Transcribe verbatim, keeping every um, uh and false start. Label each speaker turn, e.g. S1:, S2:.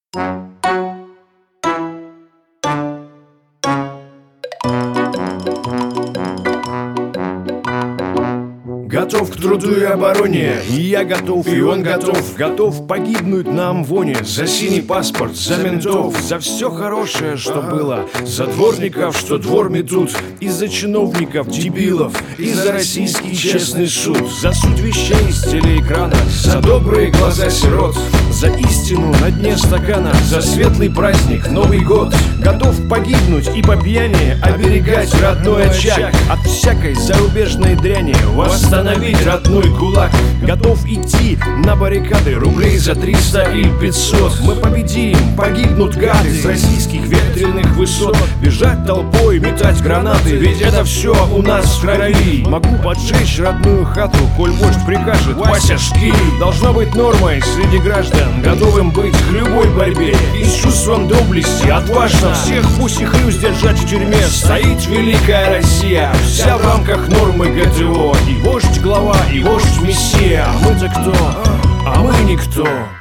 S1: Готов к труду и обороне, и я готов, и он готов. Готов погибнуть на Амвоне за синий паспорт, за ментов, за все хорошее, что было, за дворников, что двор метут, и за чиновников, дебилов, и за российский честный суд, за суд вещей с телеэкрана, за добрые глаза сирот, за истину на дне стакана, за светлый праздник, Новый год. Готов погибнуть и по пьяни оберегать родной очаг от всякой зарубежной дряни, восстановить родной кулак. Готов идти на баррикады рублей за триста или пятьсот. Мы победим, погибнут гады с российских ветреных высот. Бежать толпой, метать гранаты, ведь это все у нас в крови. Могу поджечь родную хату, коль вождь прикажет, Вася, жги. Должно быть нормой среди граждан, готовым быть к любой борьбе и с чувством доблести отважно всех пусть и хрю сдержать в тюрьме. Стоит великая Россия, вся в рамках нормы ГТО. И вождь глава, и вождь мессия. Мы-то кто? А мы никто.